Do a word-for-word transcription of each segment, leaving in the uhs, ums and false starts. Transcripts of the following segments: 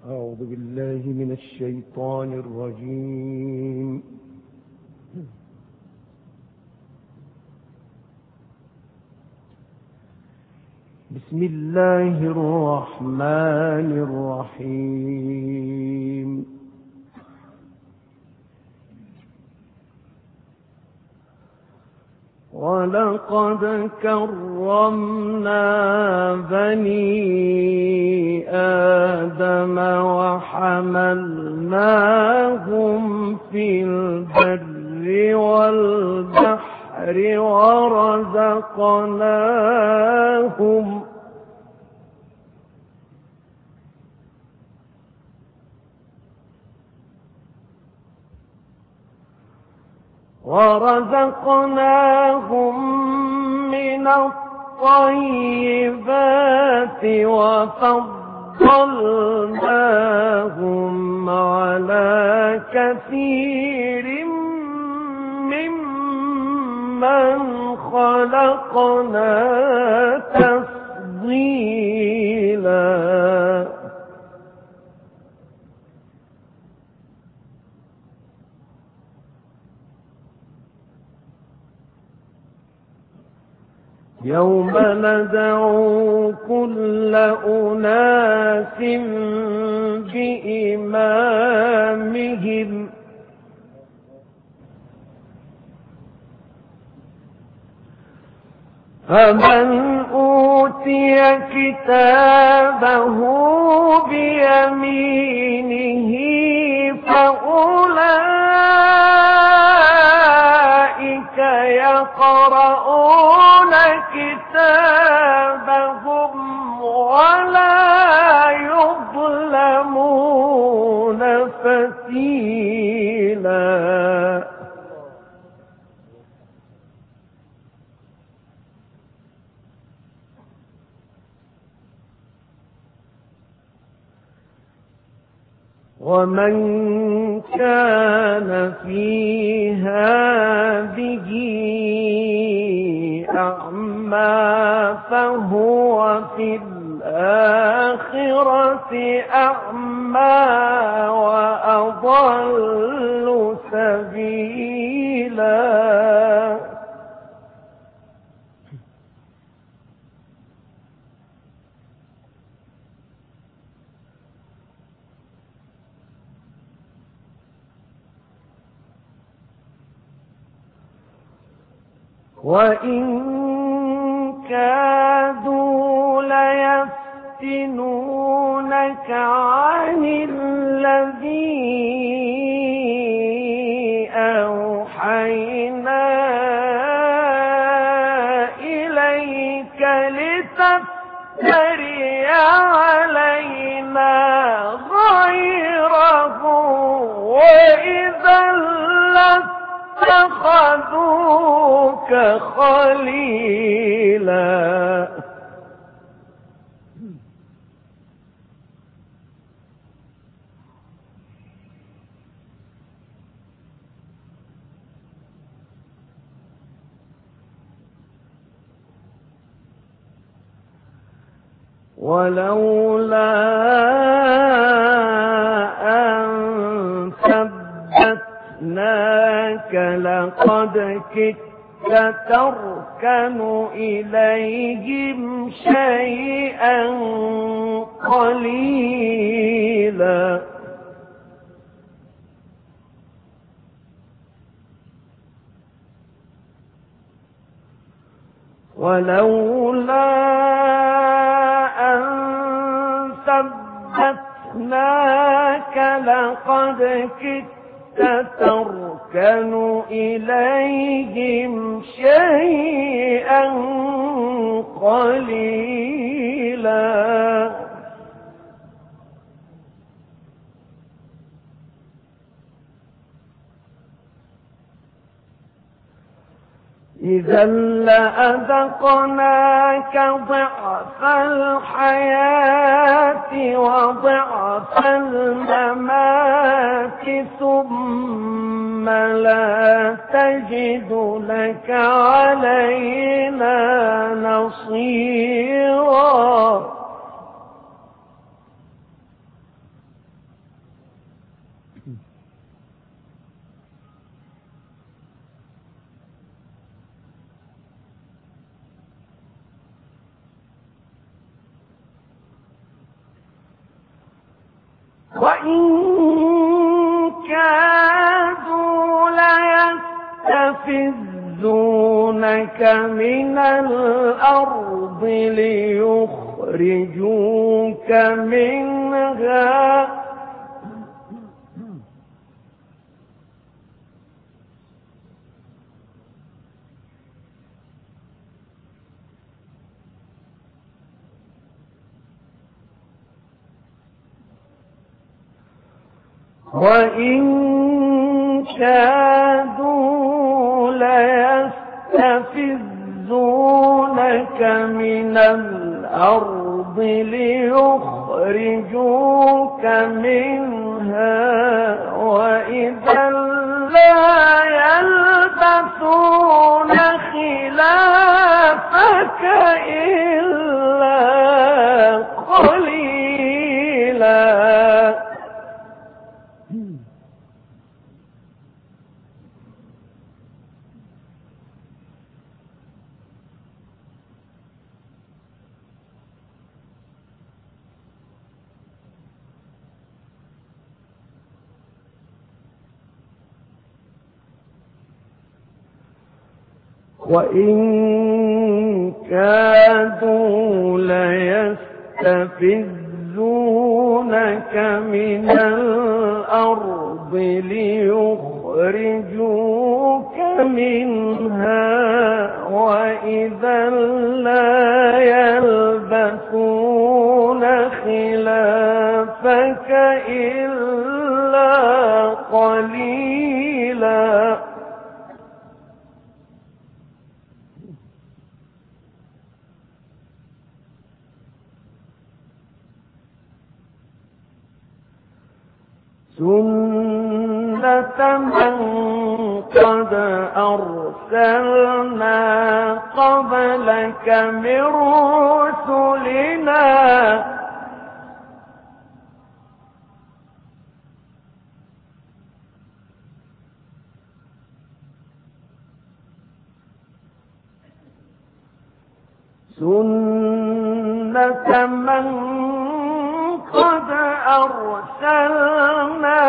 أعوذ بالله من الشيطان الرجيم. بسم الله الرحمن الرحيم. ولقد كرمنا بني آدم وحملناهم في البر والبحر ورزقناهم ورزقناهم من الطيبات وفضلناهم على كثير ممن خلقنا تفضيلا. يوم ندعو كل أناس بإمامهم فمن أوتي كتابه بيمينه فأولئك يقرؤون كتابهم ولا يظلمون فتيلا. ومن كان في هذه أعمى فهو في الآخرة أعمى وأضل سبيلا. وإن كادوا ليفتنونك عن الذي أوحينا إليك لتفتري علينا غيره وإذا لاتخذوك خليلا. ولولا أن ثبتناك لقد كدت تركن إليهم شيئا قليلا. ولولا أن ثبتناك لقد كدت تركن إليهم شيئا قليلا. إذا لأذقناك ضعف الحياة وضعف الممات ثم لا تجد لك علينا نصيرا. وإن كادوا ليستفزونك من الأرض ليخرجوك منها وإن كادوا ليستفزونك من الأرض ليخرجوك منها وإذا لا يلبثون خلافك إلا قليلا. وإن كادوا ليستفزونك من الأرض ليخرجوك منها وإذا لا يلبثون خلافك إلا قليلا. سنة من قد أرسلنا قبلك من رسلنا سنة من قد أرسلنا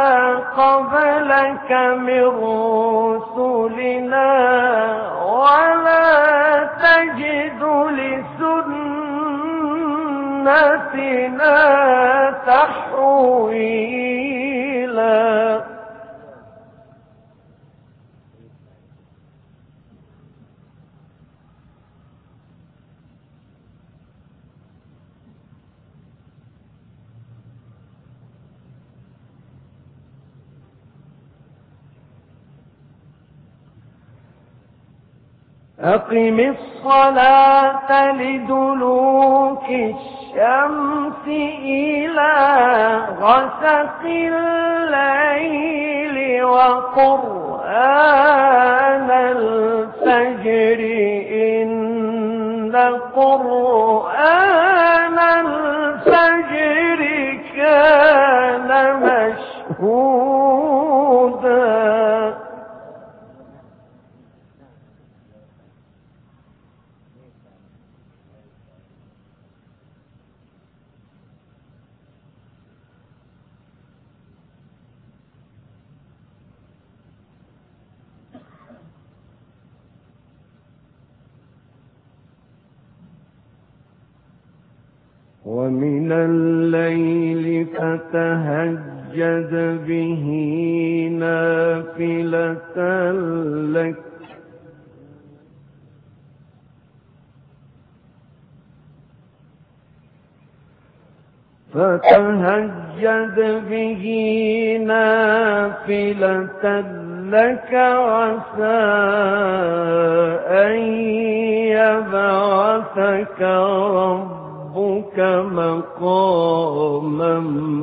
قبلك من رسلنا ولا تجد لسنتنا تحويلا. أقم الصلاة لدلوك الشمس إلى غسق الليل وقرآن الفجر إن قرآن الفجر كان مشهودا. ومن الليل فتهجد به نافلة لك فتهجد به نافلة لك عسى أن يبعثك ربك مقاما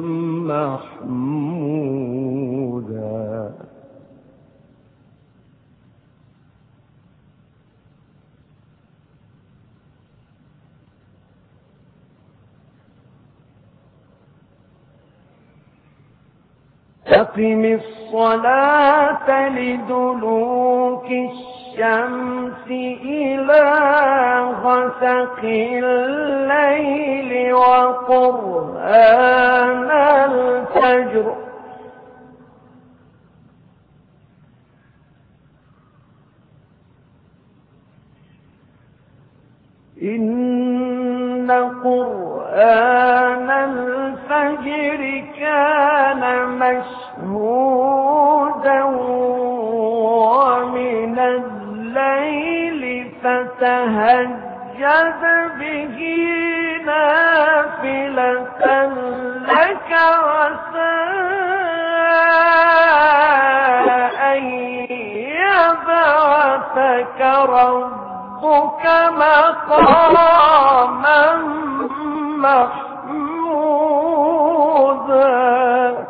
محمودا. أقم الصلاة لدلوك الشمس إلى غسق الليل وقرآن الفجر إن قرآن الفجر كان مشهودا ومن الليل فتهجد به نافلة لك عسى أن يبعثك ربك مقاما محمودا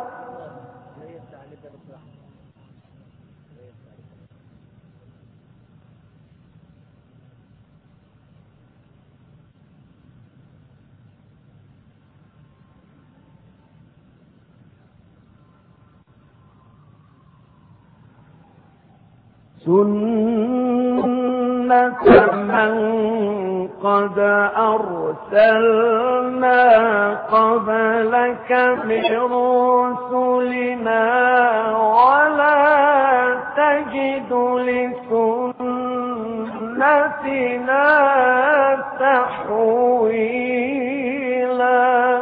سنة من قد أرسلنا قبلك من رسلنا ولا تجد لسنتنا تحويلا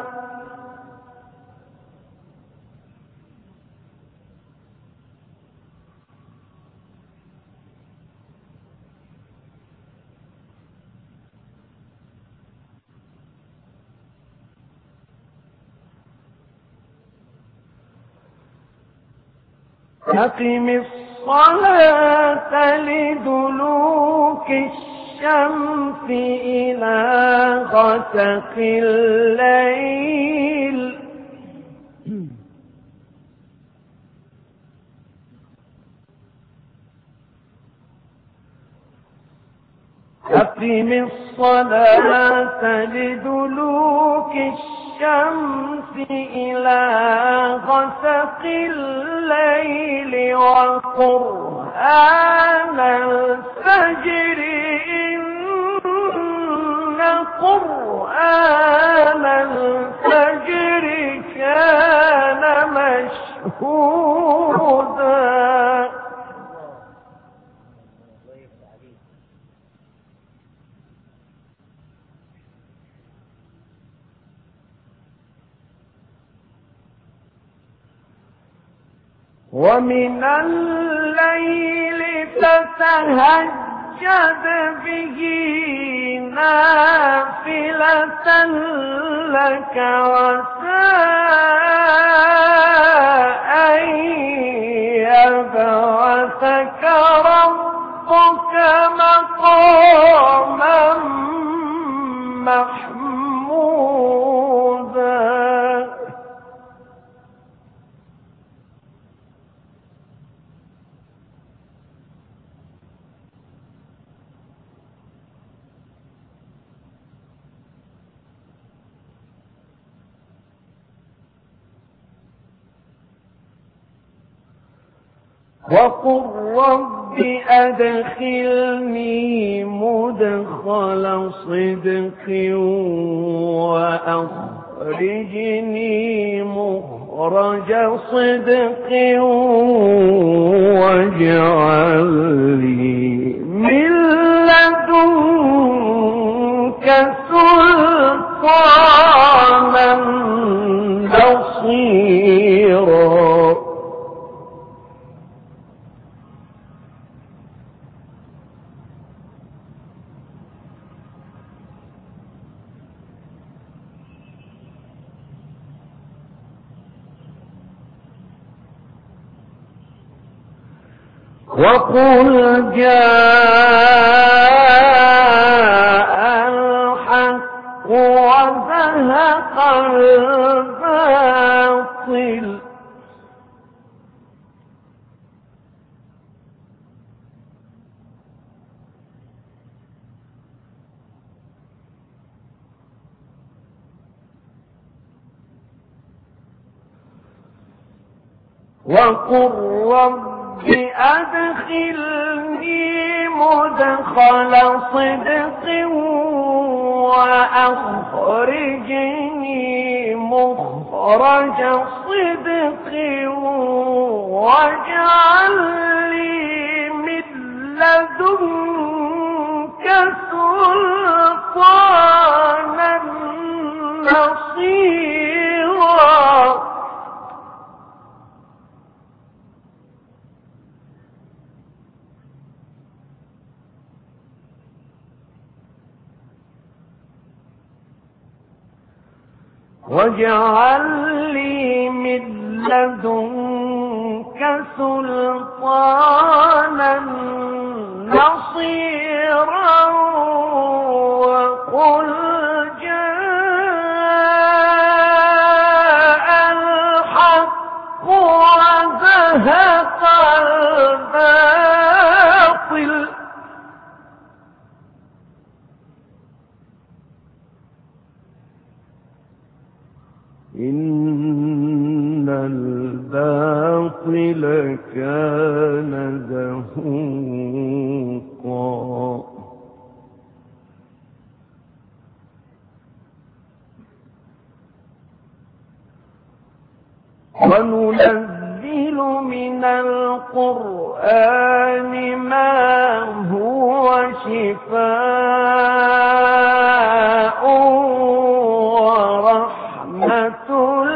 أقم الصلاة لدلوك الشمس إلى غسق الليل أقم الصلاة لدلوك الشمس إلى غسق الليل وقرآن الفجر إن قرآن الفجر كان مشهودا ومن الليل فتهجد به نافلة لك عسى أن يبعثك ربك مقاما محمودا وقل رب أدخلني مدخل صدق وأخرجني مخرج صدق واجعل لي من لدنك سلطانا نصيرا وقل جاء الحق وزهق الباطل وقل رب أدخلني مدخل صدق وأخرجني مخرج صدق واجعل لي من لدنك سلطانا نصيرا واجعل لي من لدنك سلطانا نصيرا وقل جاء الحق وزهق الباطل إن الباطل كان زهوقا وننزل من القرآن ما هو شفاء ورحمة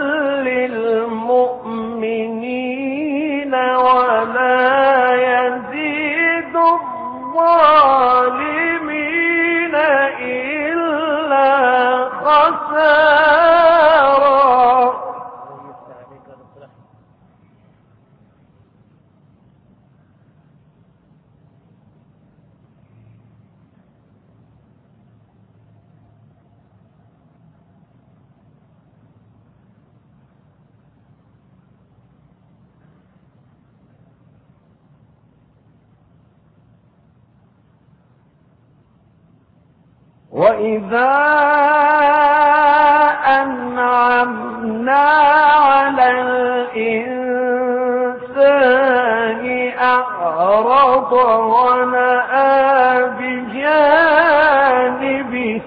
للمؤمنين ولا يزيد الظالمين إلا خسارا. وإذا أنعمنا على الإنسان أعرض ونأى بجانبه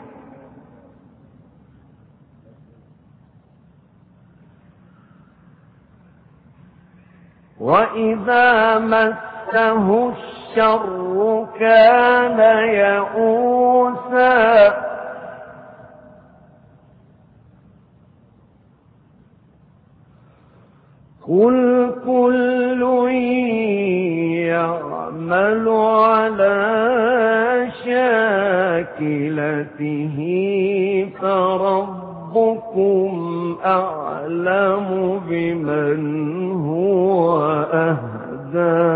وإذا مسه الشر كان يئوسا قل كل يعمل على شاكلته فربكم أعلم بمن هو أهدى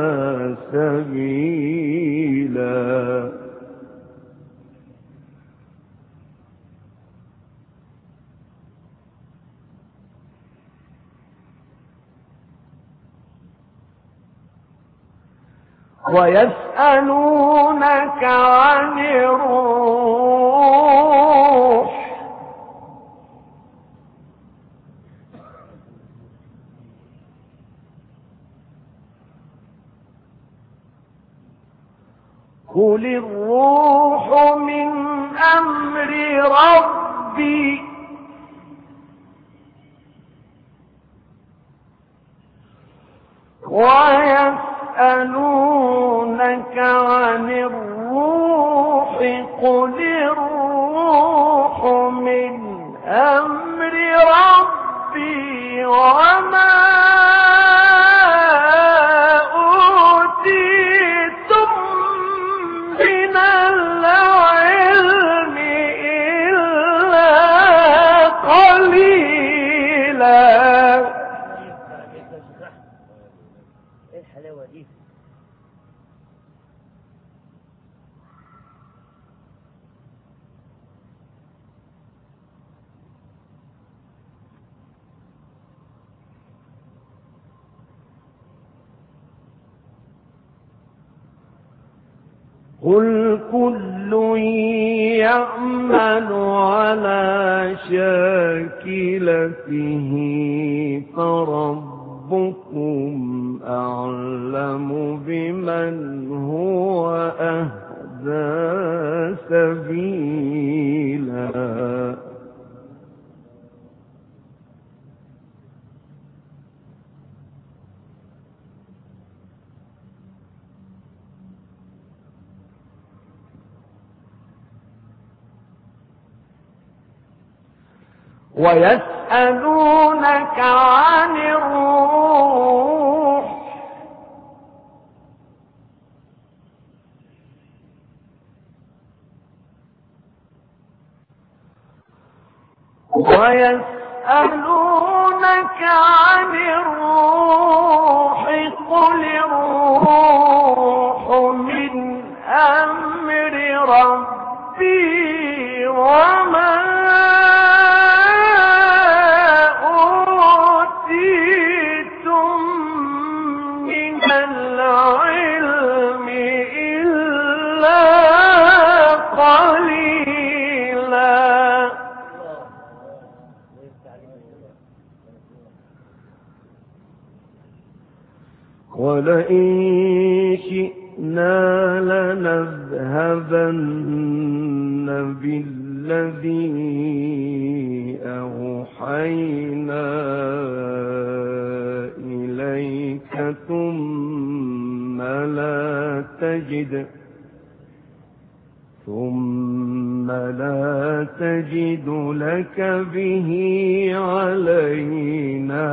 سبيلا. ويسألونك عن الروح قل الروح من أمر ربي ويسألونك عن الروح قل الروح من أمر ربي وما أوتيتم من العلم إلا قليلا. ايه الحلاوة دي؟ قل كل يعمل على شاكلته فربكم ربكم أعلم بمن هو أهدى سبيلا ويسألونك عن الروح ويسألونك عن الروح قل الروح من أمر ربي وما ولئن شئنا لنذهبن بالذي أوحينا إليك ثم لا تجد ثم لا تجد لك به علينا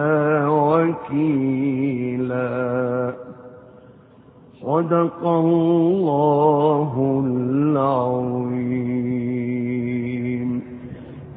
وكيلا. صدق الله العظيم.